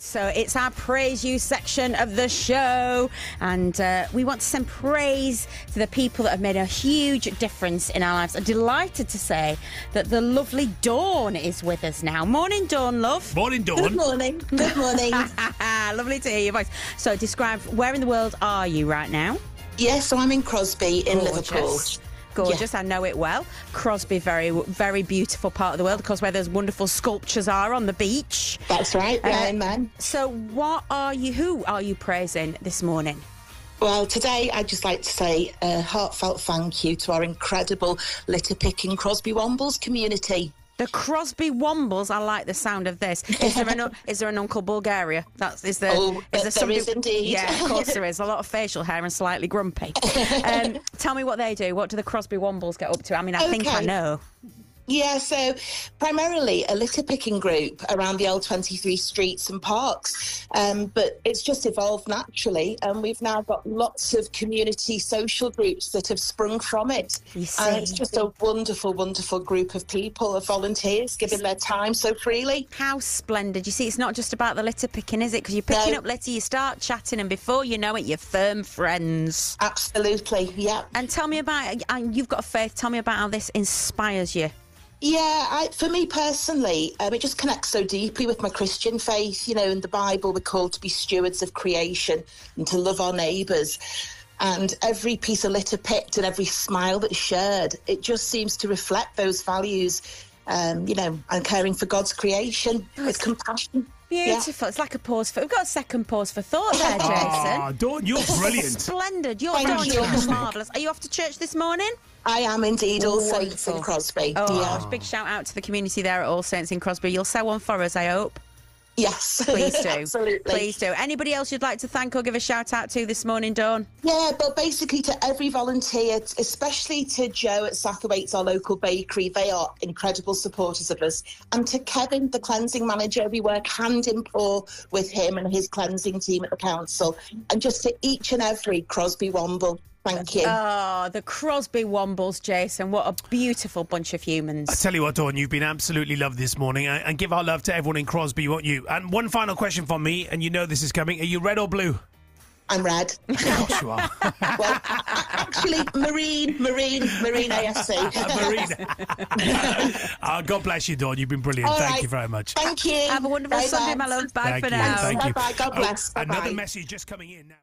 So it's our Praise You section of the show, and we want to send praise to the people that have made a huge difference in our lives. I'm delighted to say that the lovely Dawn is with us now. Morning, Dawn, love. Morning, Dawn. Good morning. Good morning. Lovely to hear your voice. So describe, where in the world are you right now? Yes, so I'm in Crosby in Liverpool. Gorgeous, yeah. I know it well. Crosby, very, very beautiful part of the world, of course, where those wonderful sculptures are on the beach. That's right, man. So who are you praising this morning? Well, today I'd just like to say a heartfelt thank you to our incredible litter-picking Crosby Wombles community. The Crosby Wombles, I like the sound of this. Is there an Uncle Bulgaria? Is there is indeed. Yeah, of course there is. A lot of facial hair and slightly grumpy. Tell me what they do. What do the Crosby Wombles get up to? I mean, I think I know. Yeah, so primarily a litter-picking group around the old 23 streets and parks, but it's just evolved naturally, and we've now got lots of community social groups that have sprung from it. It's just a wonderful, wonderful group of people, of volunteers giving their time so freely. How splendid. You see, it's not just about the litter picking, is it? Because you're picking up litter, you start chatting, and before you know it, you're firm friends. Absolutely, yeah. And tell me about, you've got a faith, tell me about how this inspires you. Yeah, for me personally, it just connects so deeply with my Christian faith. You know, in the Bible, we're called to be stewards of creation and to love our neighbours. And every piece of litter picked and every smile that's shared, it just seems to reflect those values, and caring for God's creation with compassion. Beautiful. Yeah. It's like a pause for... We've got a second pause for thought there, Jason. Oh, Dawn, you're brilliant. Splendid. You're marvellous. Are you off to church this morning? I am indeed. All Saints in Crosby. Big shout out to the community there at All Saints in Crosby. You'll say one for us, I hope. Yes. Please do. Absolutely. Please do. Anybody else you'd like to thank or give a shout out to this morning, Dawn? Yeah, but basically to every volunteer, especially to Joe at Satterwaite's, our local bakery. They are incredible supporters of us. And to Kevin, the cleansing manager, we work hand in paw with him and his cleansing team at the council. And just to each and every Crosby Womble, thank you. Oh, the Crosby Wombles, Jason. What a beautiful bunch of humans. I tell you what, Dawn, you've been absolutely lovely this morning. And give our love to everyone in Crosby, won't you? And one final question from me, and you know this is coming. Are you red or blue? I'm red. Of course you are. Well, actually, Marine AFC. Marine. God bless you, Dawn. You've been brilliant. Thank you very much. Thank you. Have a wonderful Sunday, my love. Bye for now. Thank you. Bye-bye. God bless. Another message just coming in now.